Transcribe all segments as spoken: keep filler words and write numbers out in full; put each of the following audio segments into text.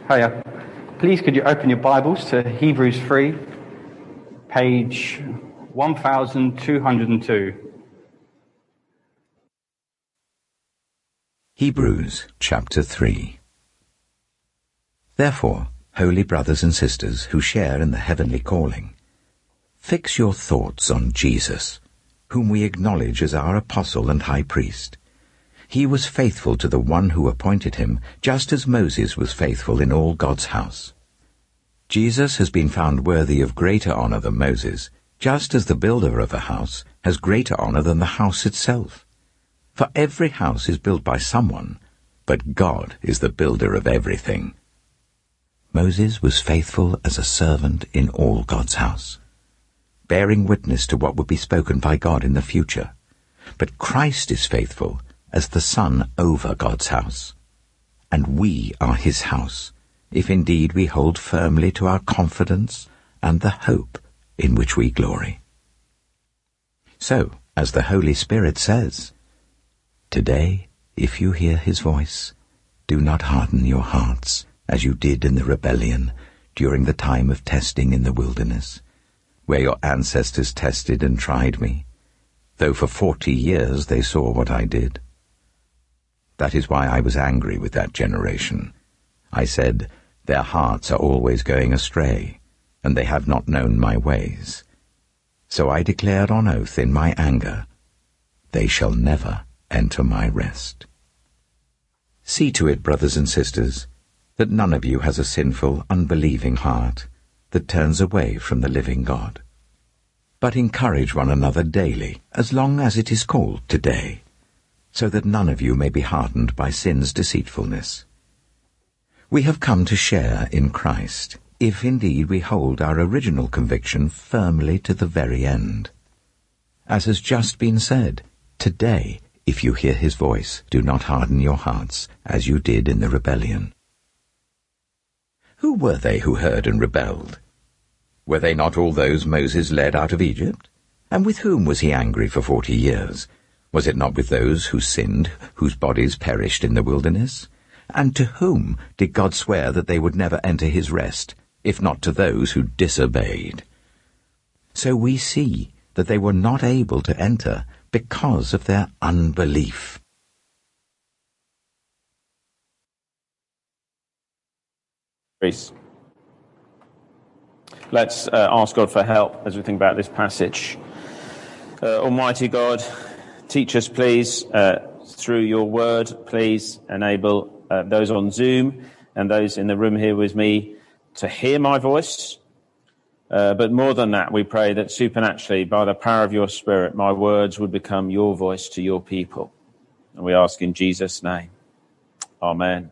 Hiya. Please could you open your Bibles to Hebrews three, page one thousand two hundred two. Hebrews chapter three. Therefore, holy brothers and sisters who share in the heavenly calling, fix your thoughts on Jesus, whom we acknowledge as our apostle and high priest. He was faithful to the one who appointed him, just as Moses was faithful in all God's house. Jesus has been found worthy of greater honor than Moses, just as the builder of a house has greater honor than the house itself. For every house is built by someone, but God is the builder of everything. Moses was faithful as a servant in all God's house, bearing witness to what would be spoken by God in the future. But Christ is faithful as the Son over God's house. And we are his house, if indeed we hold firmly to our confidence and the hope in which we glory. So, as the Holy Spirit says, "Today, if you hear his voice, do not harden your hearts, as you did in the rebellion during the time of testing in the wilderness, where your ancestors tested and tried me, though for forty years they saw what I did. That is why I was angry with that generation. I said, their hearts are always going astray, and they have not known my ways. So I declared on oath in my anger, they shall never enter my rest." See to it, brothers and sisters, that none of you has a sinful, unbelieving heart that turns away from the living God. But encourage one another daily, as long as it is called today, so that none of you may be hardened by sin's deceitfulness. We have come to share in Christ, if indeed we hold our original conviction firmly to the very end. As has just been said, today, if you hear his voice, do not harden your hearts, as you did in the rebellion. Who were they who heard and rebelled? Were they not all those Moses led out of Egypt? And with whom was he angry for forty years? Was it not with those who sinned, whose bodies perished in the wilderness? And to whom did God swear that they would never enter his rest, if not to those who disobeyed? So we see that they were not able to enter because of their unbelief. Let's uh, ask God for help as we think about this passage. Uh, Almighty God, teach us, please, uh, through your word. Please enable uh, those on Zoom and those in the room here with me to hear my voice. Uh, but more than that, we pray that supernaturally, by the power of your Spirit, my words would become your voice to your people. And we ask in Jesus' name. Amen.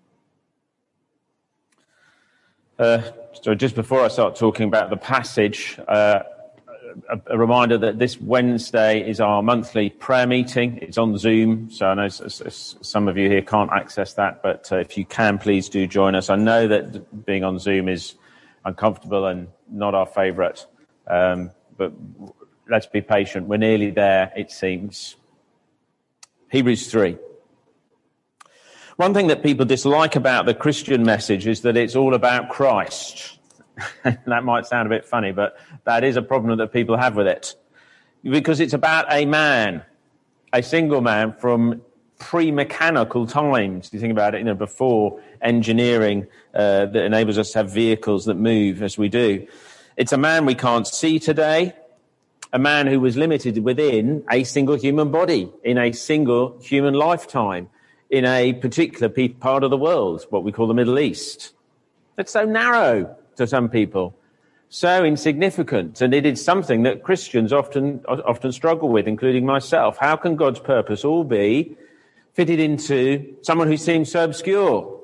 Uh, so just before I start talking about the passage, uh, a, a reminder that this Wednesday is our monthly prayer meeting. It's on Zoom, so I know s- s- some of you here can't access that, but uh, if you can, please do join us. I know that being on Zoom is uncomfortable and not our favourite, um, but let's be patient. We're nearly there, it seems. Hebrews three. One thing that people dislike about the Christian message is that it's all about Christ. That might sound a bit funny, but that is a problem that people have with it. Because it's about a man, a single man from pre-mechanical times. You think about it, you know, before engineering uh, that enables us to have vehicles that move as we do. It's a man we can't see today, a man who was limited within a single human body, in a single human lifetime, in a particular part of the world, what we call the Middle East. It's so narrow to some people, so insignificant, and it is something that Christians often often struggle with, including myself. How can God's purpose all be fitted into someone who seems so obscure?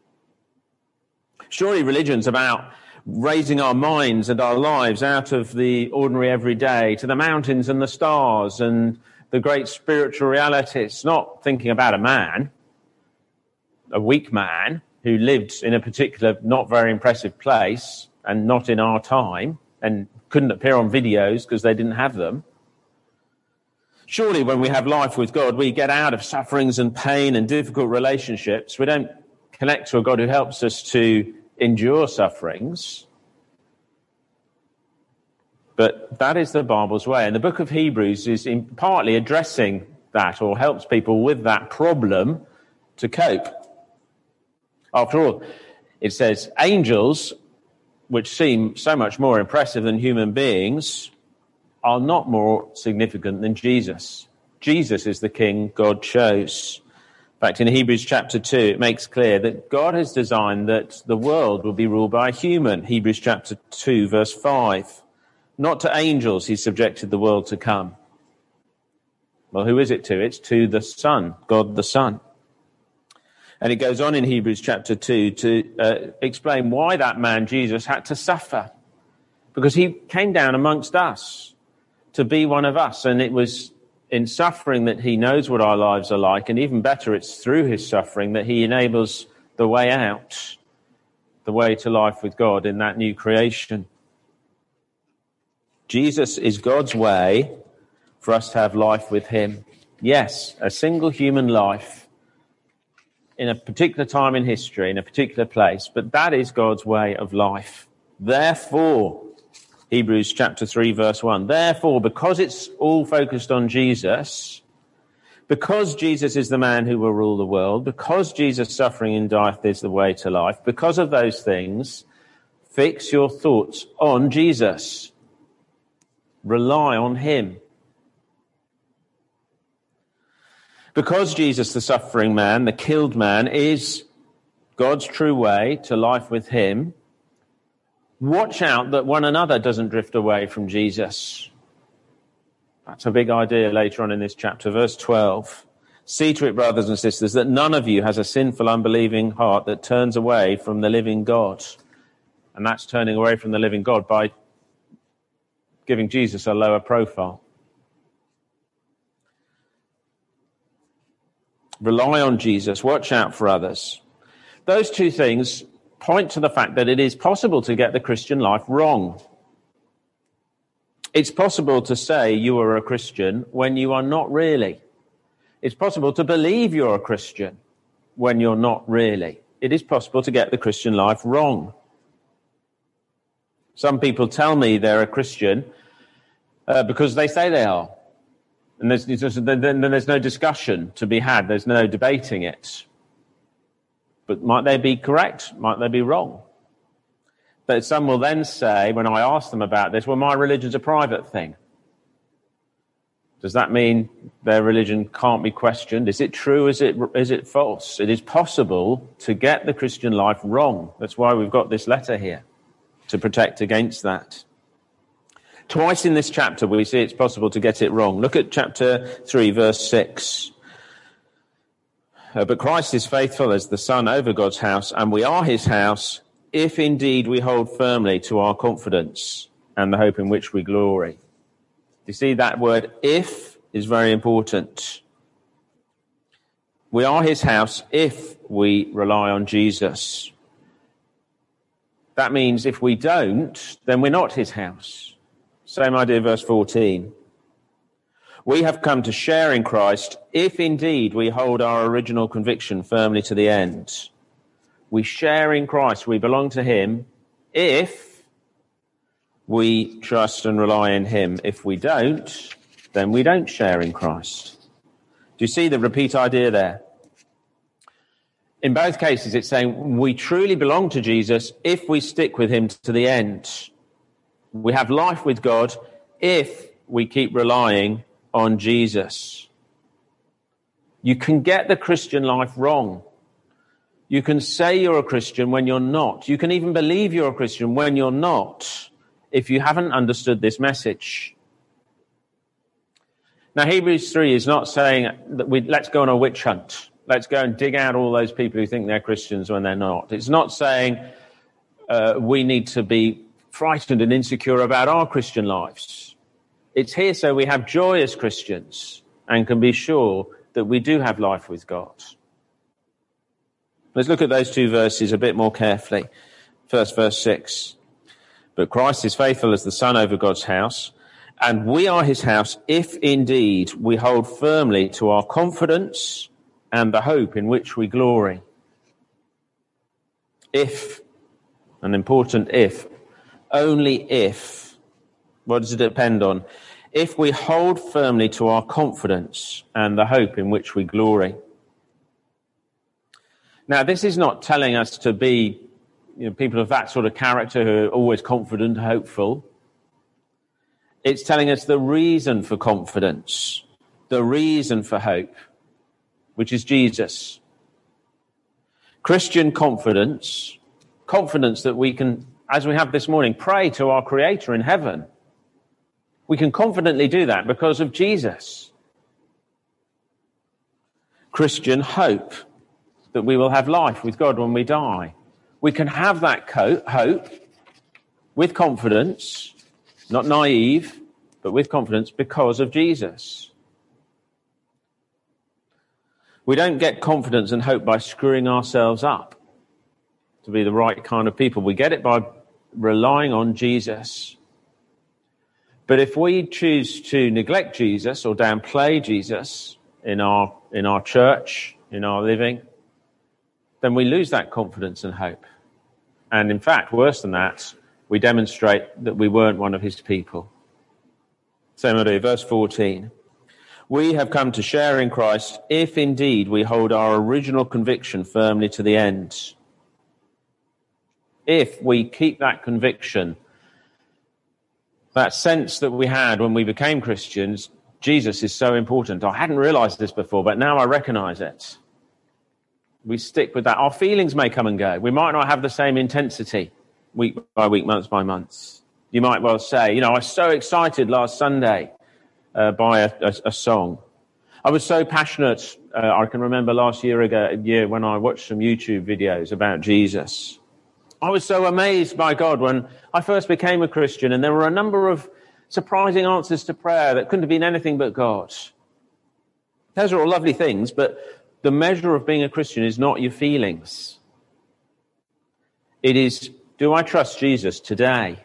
Surely religion's about raising our minds and our lives out of the ordinary everyday to the mountains and the stars and the great spiritual realities, not thinking about a man, a weak man who lived in a particular not very impressive place and not in our time and couldn't appear on videos because they didn't have them. Surely when we have life with God, we get out of sufferings and pain and difficult relationships. We don't connect to a God who helps us to endure sufferings. But that is the Bible's way. And the book of Hebrews is in partly addressing that, or helps people with that problem to cope. After all, it says angels, which seem so much more impressive than human beings, are not more significant than Jesus. Jesus is the king God chose. In fact, in Hebrews chapter two, it makes clear that God has designed that the world will be ruled by a human. Hebrews chapter two, verse five. Not to angels he subjected the world to come. Well, who is it to? It's to the Son, God the Son. And it goes on in Hebrews chapter two to uh, explain why that man, Jesus, had to suffer. Because he came down amongst us to be one of us. And it was in suffering that he knows what our lives are like. And even better, it's through his suffering that he enables the way out, the way to life with God in that new creation. Jesus is God's way for us to have life with him. Yes, a single human life in a particular time in history, in a particular place, but that is God's way of life. Therefore, Hebrews chapter three, verse one, therefore, because it's all focused on Jesus, because Jesus is the man who will rule the world, because Jesus' suffering and death is the way to life, because of those things, fix your thoughts on Jesus. Rely on him. Because Jesus, the suffering man, the killed man, is God's true way to life with him, watch out that one another doesn't drift away from Jesus. That's a big idea later on in this chapter. Verse twelve. See to it, brothers and sisters, that none of you has a sinful, unbelieving heart that turns away from the living God. And that's turning away from the living God by giving Jesus a lower profile. Rely on Jesus. Watch out for others. Those two things point to the fact that it is possible to get the Christian life wrong. It's possible to say you are a Christian when you are not really. It's possible to believe you're a Christian when you're not really. It is possible to get the Christian life wrong. Some people tell me they're a Christian uh, because they say they are. And there's, then there's no discussion to be had. There's no debating it. But might they be correct? Might they be wrong? But some will then say, when I ask them about this, well, my religion's a private thing. Does that mean their religion can't be questioned? Is it true? Is it, is it false? It is possible to get the Christian life wrong. That's why we've got this letter here, to protect against that. Twice in this chapter we see it's possible to get it wrong. Look at chapter three, verse six. Uh, but Christ is faithful as the Son over God's house, and we are his house, if indeed we hold firmly to our confidence and the hope in which we glory. You see, that word if is very important. We are his house if we rely on Jesus. That means if we don't, then we're not his house. Same idea, verse fourteen. We have come to share in Christ if indeed we hold our original conviction firmly to the end. We share in Christ, we belong to him if we trust and rely on him. If we don't, then we don't share in Christ. Do you see the repeat idea there? In both cases, it's saying we truly belong to Jesus if we stick with him to the end. We have life with God if we keep relying on Jesus. You can get the Christian life wrong. You can say you're a Christian when you're not. You can even believe you're a Christian when you're not, if you haven't understood this message. Now, Hebrews three is not saying that we let's go on a witch hunt. Let's go and dig out all those people who think they're Christians when they're not. It's not saying uh, we need to be frightened and insecure about our Christian lives. It's here so we have joy as Christians and can be sure that we do have life with God. Let's look at those two verses a bit more carefully. First, verse six. But Christ is faithful as the Son over God's house, and we are his house if indeed we hold firmly to our confidence and the hope in which we glory. If, an important if, only if, what does it depend on? If we hold firmly to our confidence and the hope in which we glory. Now, this is not telling us to be, you know, people of that sort of character who are always confident, hopeful. It's telling us the reason for confidence, the reason for hope, which is Jesus. Christian confidence, confidence that we can, as we have this morning, pray to our Creator in heaven. We can confidently do that because of Jesus. Christian hope that we will have life with God when we die. We can have that hope with confidence, not naive, but with confidence because of Jesus. We don't get confidence and hope by screwing ourselves up to be the right kind of people. We get it by relying on Jesus. But if we choose to neglect Jesus or downplay Jesus in our in our church, in our living, then we lose that confidence and hope. And in fact, worse than that, we demonstrate that we weren't one of his people. So, verse fourteen. We have come to share in Christ if indeed we hold our original conviction firmly to the end. If we keep that conviction, that sense that we had when we became Christians, Jesus is so important. I hadn't realized this before, but now I recognize it. We stick with that. Our feelings may come and go. We might not have the same intensity week by week, month by month. You might well say, you know, I was so excited last Sunday uh, by a, a, a song. I was so passionate. Uh, I can remember last year ago, a year when I watched some YouTube videos about Jesus. I was so amazed by God when I first became a Christian, and there were a number of surprising answers to prayer that couldn't have been anything but God. Those are all lovely things, but the measure of being a Christian is not your feelings. It is, do I trust Jesus today?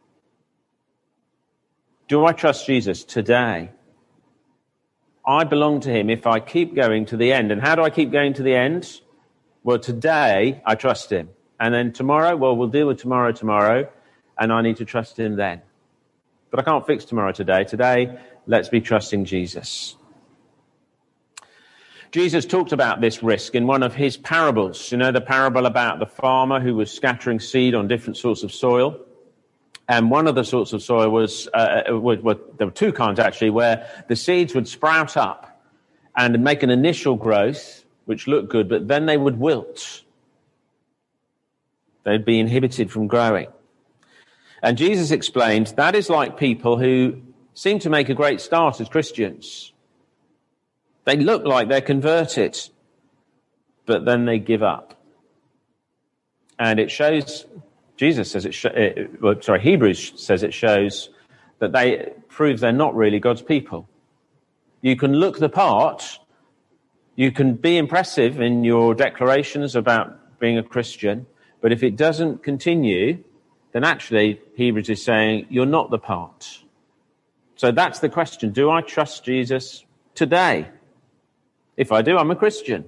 Do I trust Jesus today? I belong to him if I keep going to the end. And how do I keep going to the end? Well, today I trust him. And then tomorrow, well, we'll deal with tomorrow tomorrow, and I need to trust him then. But I can't fix tomorrow today. Today, let's be trusting Jesus. Jesus talked about this risk in one of his parables. You know, the parable about the farmer who was scattering seed on different sorts of soil. And one of the sorts of soil was, uh, was, was there were two kinds actually, where the seeds would sprout up and make an initial growth, which looked good, but then they would wilt. They'd be inhibited from growing. And Jesus explained that is like people who seem to make a great start as Christians. They look like they're converted, but then they give up. And it shows, Jesus says it, sh- it well, sorry, Hebrews says it shows that they prove they're not really God's people. You can look the part, you can be impressive in your declarations about being a Christian, but if it doesn't continue, then actually Hebrews is saying you're not the part. So that's the question. Do I trust Jesus today? If I do, I'm a Christian.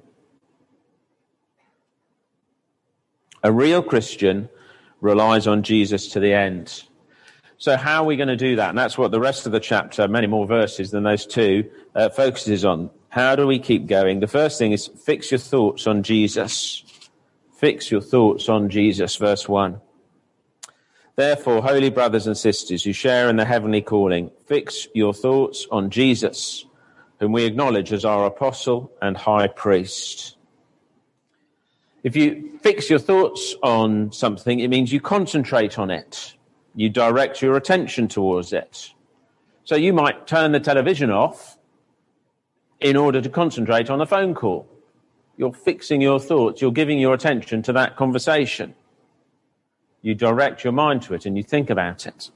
A real Christian relies on Jesus to the end. So how are we going to do that? And that's what the rest of the chapter, many more verses than those two, uh, focuses on. How do we keep going? The first thing is fix your thoughts on Jesus. Fix your thoughts on Jesus, verse one. Therefore, holy brothers and sisters who share in the heavenly calling, fix your thoughts on Jesus, whom we acknowledge as our apostle and high priest. If you fix your thoughts on something, it means you concentrate on it. You direct your attention towards it. So you might turn the television off in order to concentrate on a phone call. You're fixing your thoughts. You're giving your attention to that conversation. You direct your mind to it and you think about it.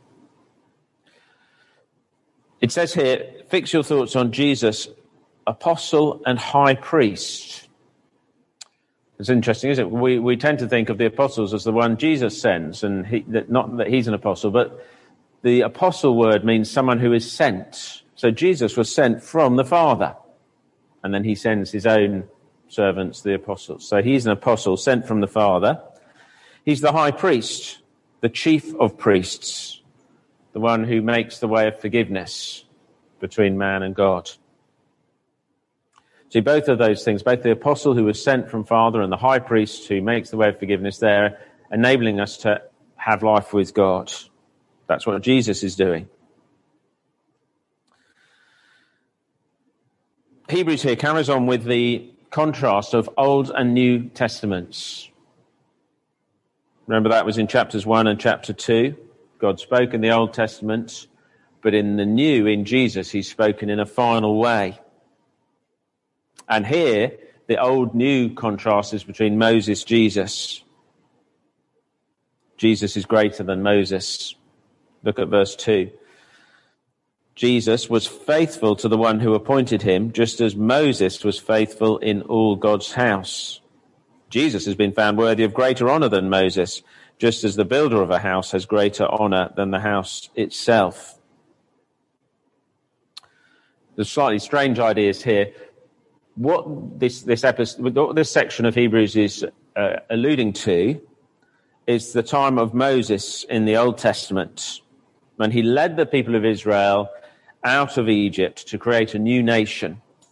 It says here, fix your thoughts on Jesus, apostle and high priest. It's interesting, isn't it? We we tend to think of the apostles as the one Jesus sends, and he, that, not that he's an apostle, but the apostle word means someone who is sent. So Jesus was sent from the Father, and then he sends his own servants, the apostles. So he's an apostle sent from the Father. He's the high priest, the chief of priests, the one who makes the way of forgiveness between man and God. See, both of those things, both the apostle who was sent from Father and the high priest who makes the way of forgiveness, they're enabling us to have life with God. That's what Jesus is doing. Hebrews here carries on with the contrast of Old and New Testaments. Remember that was in chapters one and chapter two. God spoke in the Old Testament, but in the New, in Jesus, he's spoken in a final way. And here, the old-new contrast is between Moses, Jesus. Jesus is greater than Moses. Look at verse two. Jesus was faithful to the one who appointed him, just as Moses was faithful in all God's house. Jesus has been found worthy of greater honor than Moses, just as the builder of a house has greater honor than the house itself. There's slightly strange ideas here. What this this episode, what this section of Hebrews is uh, alluding to is the time of Moses in the Old Testament, when he led the people of Israel out of Egypt to create a new nation.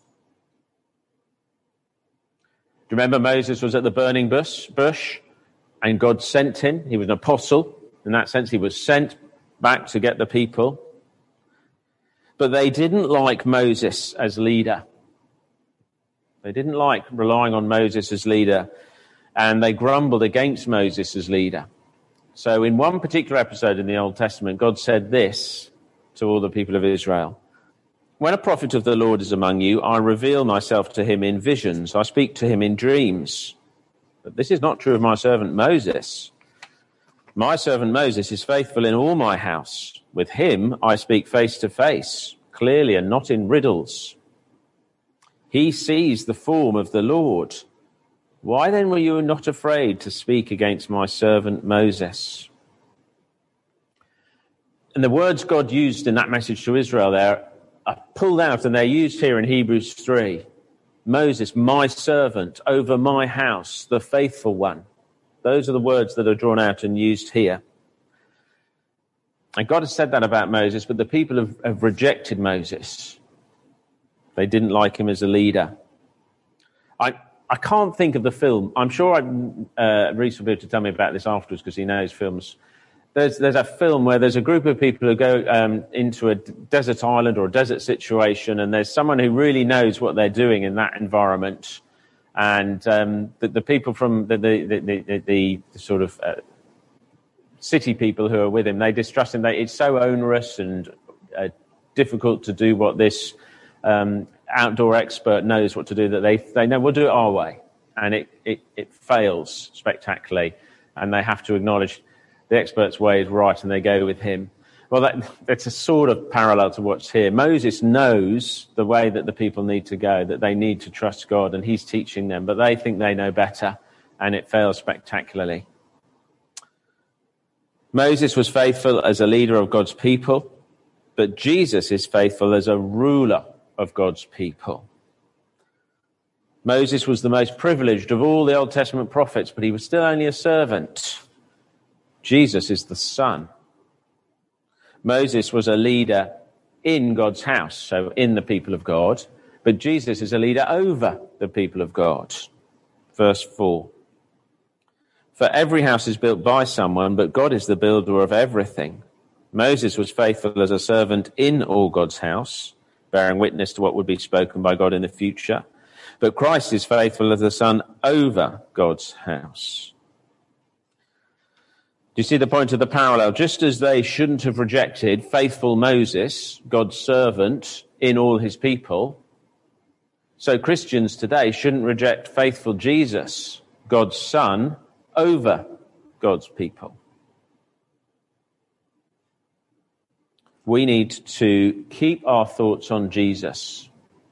Do you remember Moses was at the burning bush, bush and God sent him? He was an apostle. In that sense, he was sent back to get the people. But they didn't like Moses as leader. They didn't like relying on Moses as leader, and they grumbled against Moses as leader. So in one particular episode in the Old Testament, God said this to all the people of Israel: "When a prophet of the Lord is among you, I reveal myself to him in visions. I speak to him in dreams. But this is not true of my servant Moses. My servant Moses is faithful in all my house. With him I speak face to face, clearly and not in riddles. He sees the form of the Lord. Why then were you not afraid to speak against my servant Moses?" And the words God used in that message to Israel there are pulled out, and they're used here in Hebrews three. Moses, my servant, over my house, the faithful one. Those are the words that are drawn out and used here. And God has said that about Moses, but the people have, have rejected Moses. They didn't like him as a leader. I I can't think of the film. I'm sure I, uh, Reese will be able to tell me about this afterwards because he knows films. There's there's a film where there's a group of people who go um, into a desert island or a desert situation, and there's someone who really knows what they're doing in that environment. And um, the, the people from the the, the, the, the, the sort of uh, city people who are with him, they distrust him. They, it's so onerous and uh, difficult to do what this Um, outdoor expert knows what to do, that they they know we'll do it our way, and it, it, it fails spectacularly, and they have to acknowledge the expert's way is right, and they go with him. Well, that, that's a sort of parallel to what's here. Moses knows the way that the people need to go, that they need to trust God, and he's teaching them, but they think they know better, and it fails spectacularly. Moses was faithful as a leader of God's people, but Jesus is faithful as a ruler of God's people. Moses was the most privileged of all the Old Testament prophets, but he was still only a servant. Jesus is the son. Moses was a leader in God's house, so in the people of God, but Jesus is a leader over the people of God. Verse four. For every house is built by someone, but God is the builder of everything. Moses was faithful as a servant in all God's house, bearing witness to what would be spoken by God in the future. But Christ is faithful as the son over God's house. Do you see the point of the parallel? Just as they shouldn't have rejected faithful Moses, God's servant in all his people, so Christians today shouldn't reject faithful Jesus, God's son, over God's people. We need to keep our thoughts on Jesus.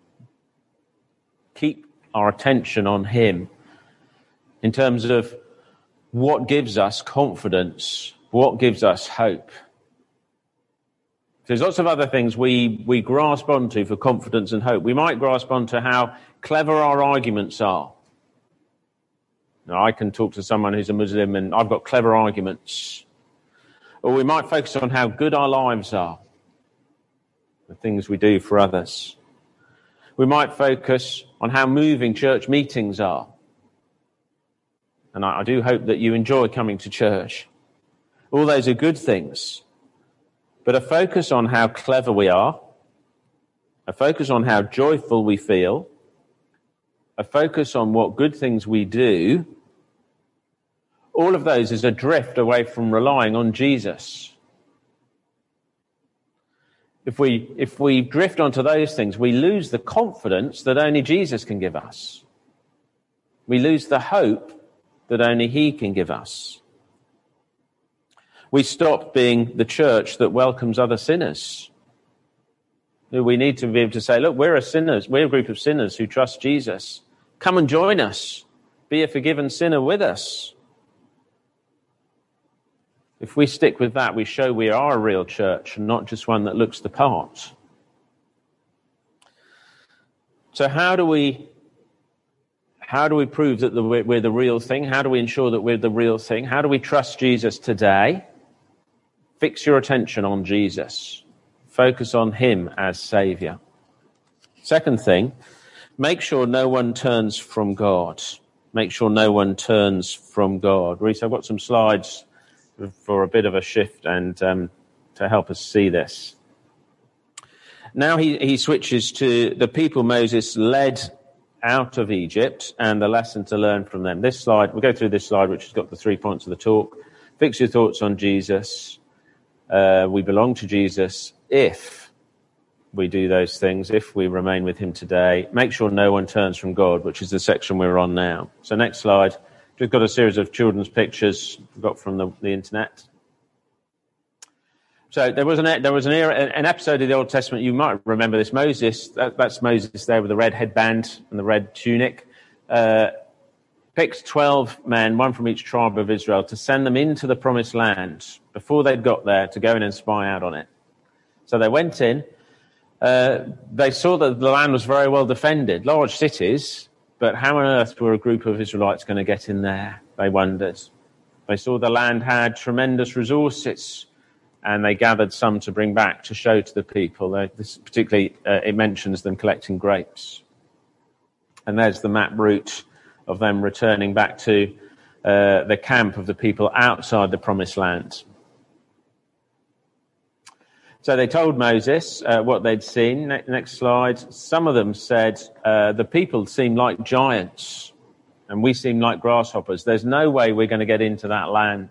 Keep our attention on him in terms of what gives us confidence, what gives us hope. There's lots of other things we, we grasp onto for confidence and hope. We might grasp onto how clever our arguments are. Now, I can talk to someone who's a Muslim and I've got clever arguments. Or we might focus on how good our lives are, the things we do for others. We might focus on how moving church meetings are. And I, I do hope that you enjoy coming to church. All those are good things. But a focus on how clever we are, a focus on how joyful we feel, a focus on what good things we do, all of those is a drift away from relying on Jesus. If we, if we drift onto those things, we lose the confidence that only Jesus can give us. We lose the hope that only he can give us. We stop being the church that welcomes other sinners. We need to be able to say, look, we're a sinners, we're a group of sinners who trust Jesus. Come and join us. Be a forgiven sinner with us. If we stick with that, we show we are a real church and not just one that looks the part. So how do we how do we prove that we're the real thing? How do we ensure that we're the real thing? How do we trust Jesus today? Fix your attention on Jesus. Focus on him as Saviour. Second thing, make sure no one turns from God. Make sure no one turns from God. Reese, I've got some slides for a bit of a shift and um, to help us see this. Now he, he switches to the people Moses led out of Egypt and the lesson to learn from them. This slide, we'll go through this slide, which has got the three points of the talk. Fix your thoughts on Jesus. Uh, we belong to Jesus if we do those things, if we remain with him today. Make sure no one turns from God, which is the section we're on now. So next slide. We've got a series of children's pictures we got from the, the internet. So there was an there was an era, an episode of the Old Testament. You might remember this. Moses, that, that's Moses there with the red headband and the red tunic, uh, picked twelve men, one from each tribe of Israel, to send them into the Promised Land before they'd got there to go in and spy out on it. So they went in. Uh, they saw that the land was very well defended, large cities. But how on earth were a group of Israelites going to get in there? They wondered. They saw the land had tremendous resources, and they gathered some to bring back to show to the people. They, this particularly, uh, it mentions them collecting grapes. And there's the map route of them returning back to uh, the camp of the people outside the Promised Land. So they told Moses uh, what they'd seen. Ne- next slide. Some of them said, uh, the people seem like giants and we seem like grasshoppers. There's no way we're going to get into that land.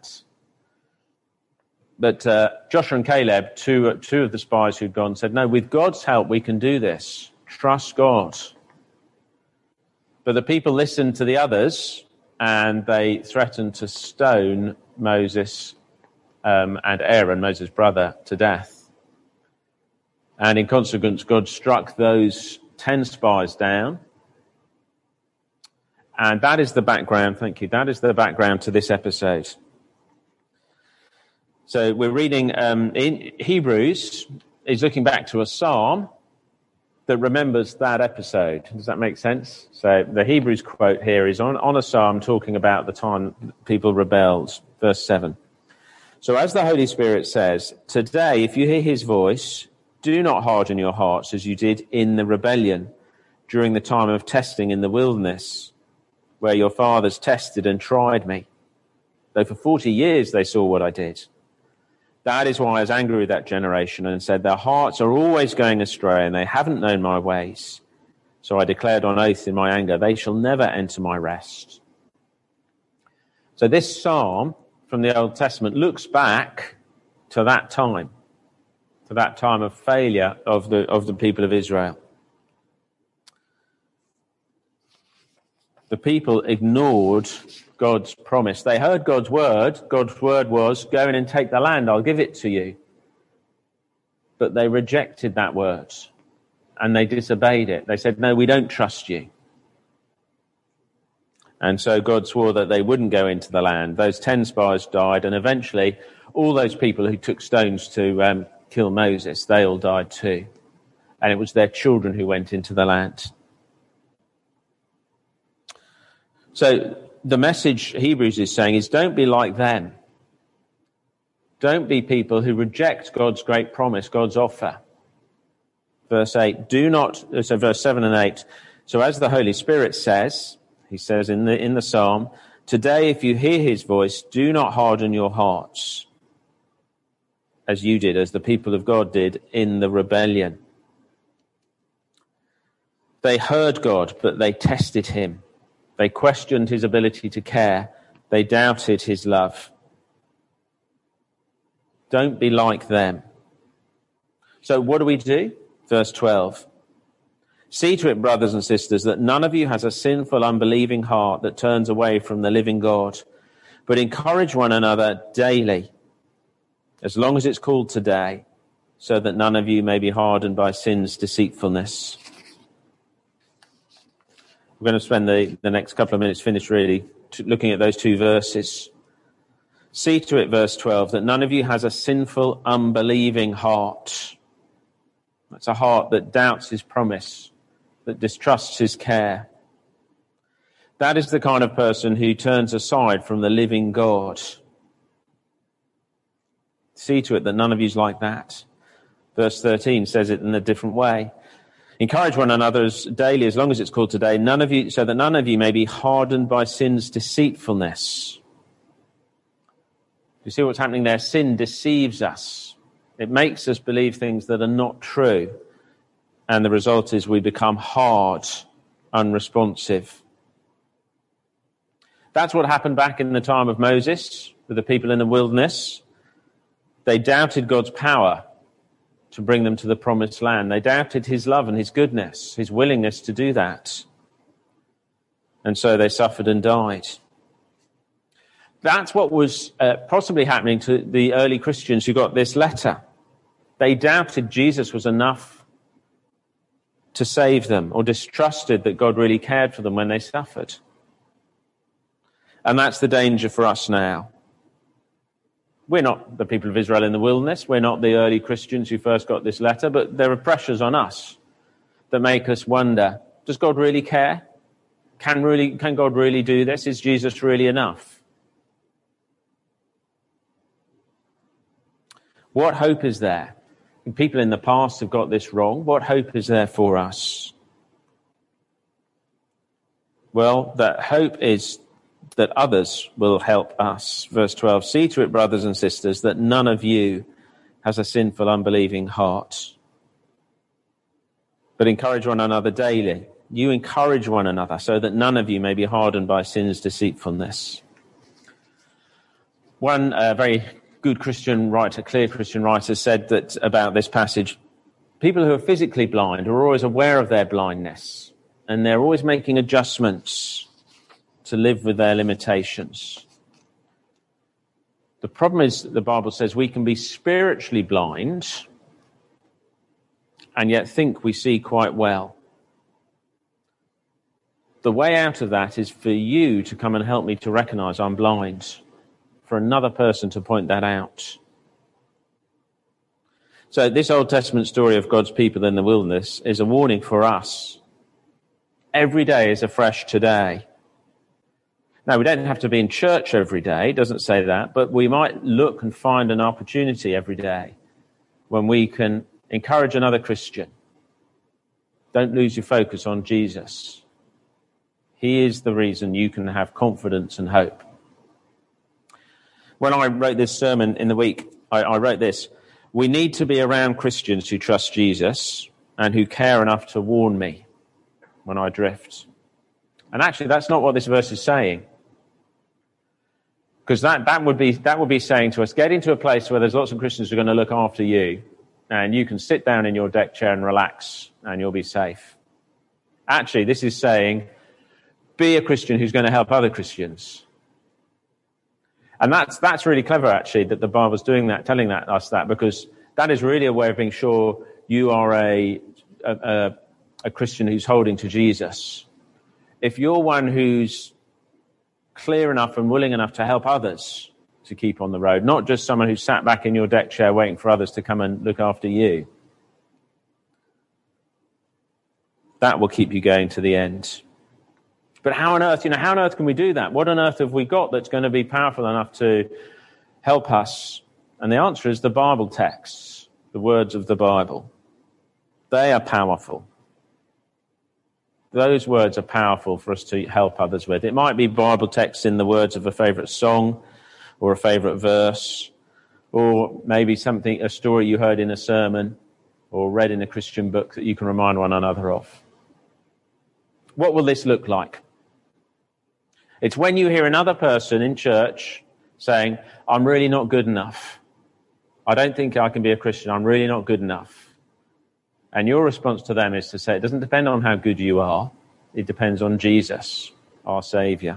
But uh, Joshua and Caleb, two, uh, two of the spies who'd gone, said, no, with God's help we can do this. Trust God. But the people listened to the others and they threatened to stone Moses um, and Aaron, Moses' brother, to death. And in consequence, God struck those ten spies down. And that is the background, thank you, that is the background to this episode. So we're reading um, in Hebrews, is looking back to a psalm that remembers that episode. Does that make sense? So the Hebrews quote here is on, on a psalm talking about the time people rebelled, verse seven. So as the Holy Spirit says, today, if you hear his voice, do not harden your hearts as you did in the rebellion during the time of testing in the wilderness, where your fathers tested and tried me. Though for forty years they saw what I did. That is why I was angry with that generation and said, their hearts are always going astray and they haven't known my ways. So I declared on oath in my anger, they shall never enter my rest. So this psalm from the Old Testament looks back to that time. To that time of failure of the of the people of Israel. The people ignored God's promise. They heard God's word. God's word was, go in and take the land, I'll give it to you. But they rejected that word and they disobeyed it. They said, no, we don't trust you. And so God swore that they wouldn't go into the land. Those ten spies died, and eventually all those people who took stones to um, kill Moses, they all died too. And it was their children who went into the land. So the message Hebrews is saying is don't be like them. Don't be people who reject God's great promise, God's offer. Verse eight, do not, so verse seven and eight, so as the Holy Spirit says, he says in the, in the Psalm, today if you hear his voice, do not harden your hearts, as you did, as the people of God did in the rebellion. They heard God, but they tested him. They questioned his ability to care. They doubted his love. Don't be like them. So what do we do? Verse twelve. See to it, brothers and sisters, that none of you has a sinful, unbelieving heart that turns away from the living God, but encourage one another daily, as long as it's called today, so that none of you may be hardened by sin's deceitfulness. We're going to spend the, the next couple of minutes, finish really, looking at those two verses. See to it, verse twelve, that none of you has a sinful, unbelieving heart. That's a heart that doubts his promise, that distrusts his care. That is the kind of person who turns aside from the living God. See to it that none of you is like that. Verse thirteen says it in a different way. Encourage one another daily, as long as it's called today, none of you, so that none of you may be hardened by sin's deceitfulness. You see what's happening there? Sin deceives us. It makes us believe things that are not true. And the result is we become hard, unresponsive. That's what happened back in the time of Moses with the people in the wilderness. They doubted God's power to bring them to the promised land. They doubted his love and his goodness, his willingness to do that. And so they suffered and died. That's what was uh, possibly happening to the early Christians who got this letter. They doubted Jesus was enough to save them, or distrusted that God really cared for them when they suffered. And that's the danger for us now. We're not the people of Israel in the wilderness. We're not the early Christians who first got this letter, but there are pressures on us that make us wonder, does God really care? Can really, can God really do this? Is Jesus really enough? What hope is there? People in the past have got this wrong. What hope is there for us? Well, that hope is that others will help us. Verse twelve, see to it, brothers and sisters, that none of you has a sinful, unbelieving heart, but encourage one another daily. You encourage one another so that none of you may be hardened by sin's deceitfulness. One uh, very good Christian writer, clear Christian writer, said that about this passage, people who are physically blind are always aware of their blindness, and they're always making adjustments to live with their limitations. The problem is that the Bible says we can be spiritually blind and yet think we see quite well. The way out of that is for you to come and help me to recognize I'm blind, for another person to point that out. So this Old Testament story of God's people in the wilderness is a warning for us. Every day is a fresh today. Now, we don't have to be in church every day, it doesn't say that, but we might look and find an opportunity every day when we can encourage another Christian. Don't lose your focus on Jesus. He is the reason you can have confidence and hope. When I wrote this sermon in the week, I, I wrote this: we need to be around Christians who trust Jesus and who care enough to warn me when I drift. And actually, that's not what this verse is saying. Because that, that would be that would be saying to us, get into a place where there's lots of Christians who are going to look after you, and you can sit down in your deck chair and relax, and you'll be safe. Actually, this is saying, be a Christian who's going to help other Christians. And that's that's really clever, actually, that the Bible's doing that, telling that, us that, because that is really a way of being sure you are a, a, a Christian who's holding to Jesus. If you're one who's clear enough and willing enough to help others to keep on the road, not just someone who's sat back in your deck chair waiting for others to come and look after you, that will keep you going to the end. But how on earth, you know, how on earth can we do that? What on earth have we got that's going to be powerful enough to help us? And the answer is the Bible texts, the words of the Bible. They are powerful. Those words are powerful for us to help others with. It might be Bible texts in the words of a favourite song or a favourite verse, or maybe something, a story you heard in a sermon or read in a Christian book that you can remind one another of. What will this look like? It's when you hear another person in church saying, I'm really not good enough. I don't think I can be a Christian. I'm really not good enough. And your response to them is to say, it doesn't depend on how good you are. It depends on Jesus, our Saviour.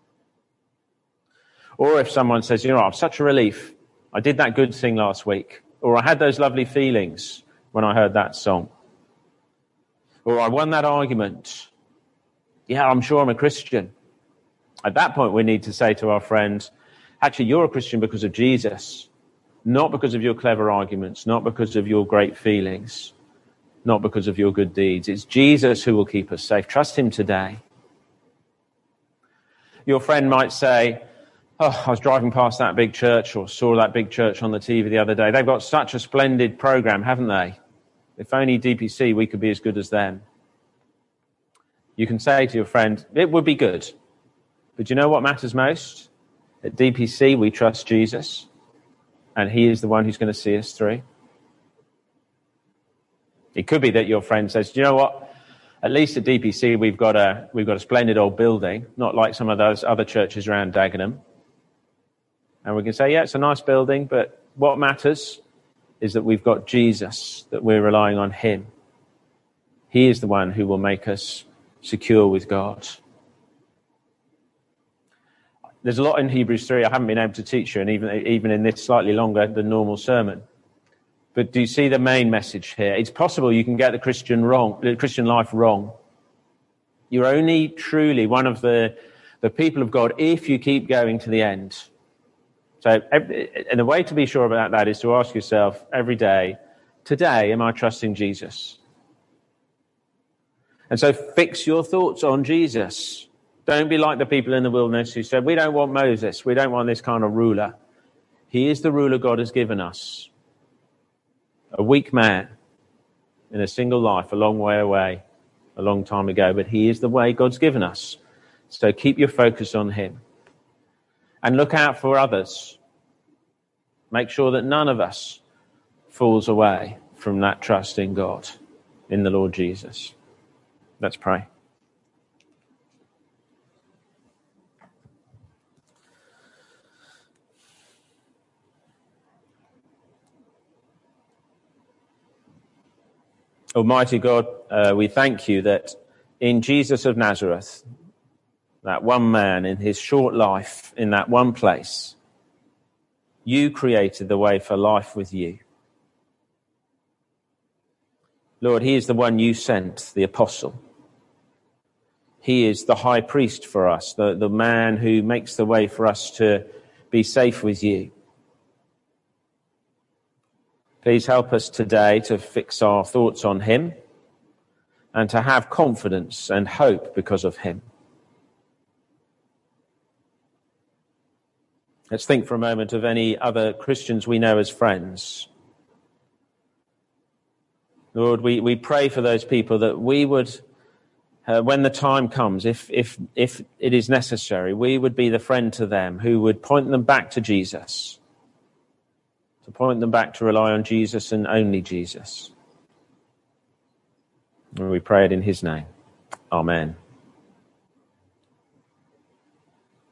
Or if someone says, you know, I'm such a relief. I did that good thing last week. Or I had those lovely feelings when I heard that song. Or I won that argument. Yeah, I'm sure I'm a Christian. At that point, we need to say to our friend, actually, you're a Christian because of Jesus, not because of your clever arguments, not because of your great feelings, not because of your good deeds. It's Jesus who will keep us safe. Trust him today. Your friend might say, oh, I was driving past that big church or saw that big church on the T V the other day. They've got such a splendid program, haven't they? If only D P C, we could be as good as them. You can say to your friend, it would be good. But you know what matters most? At D P C, we trust Jesus, and he is the one who's going to see us through. It could be that your friend says, you know what? At least at D P C, we've got a we've got a splendid old building, not like some of those other churches around Dagenham. And we can say, yeah, it's a nice building, but what matters is that we've got Jesus, that we're relying on him. He is the one who will make us secure with God. There's a lot in Hebrews three I haven't been able to teach you, and even, even in this slightly longer than normal sermon. But do you see the main message here? It's possible you can get the Christian wrong, the Christian life wrong. You're only truly one of the, the people of God if you keep going to the end. So, and the way to be sure about that is to ask yourself every day, today, am I trusting Jesus? And so fix your thoughts on Jesus. Don't be like the people in the wilderness who said, we don't want Moses. We don't want this kind of ruler. He is the ruler God has given us. A weak man in a single life, a long way away, a long time ago. But he is the way God's given us. So keep your focus on him. And look out for others. Make sure that none of us falls away from that trust in God, in the Lord Jesus. Let's pray. Almighty God, uh, we thank you that in Jesus of Nazareth, that one man in his short life, in that one place, you created the way for life with you. Lord, he is the one you sent, the apostle. He is the high priest for us, the, the man who makes the way for us to be safe with you. Please help us today to fix our thoughts on him and to have confidence and hope because of him. Let's think for a moment of any other Christians we know as friends. Lord, we, we pray for those people that we would, uh, when the time comes, if, if, if it is necessary, we would be the friend to them who would point them back to Jesus. To point them back to rely on Jesus and only Jesus. And we pray it in his name. Amen.